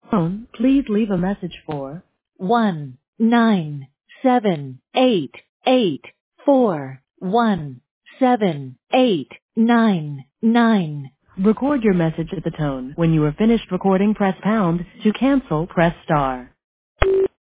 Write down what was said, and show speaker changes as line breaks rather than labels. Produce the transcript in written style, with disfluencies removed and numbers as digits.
phone, please leave a message for 19788417899. Record your message at the tone. When you are finished recording, press pound. To cancel, press star.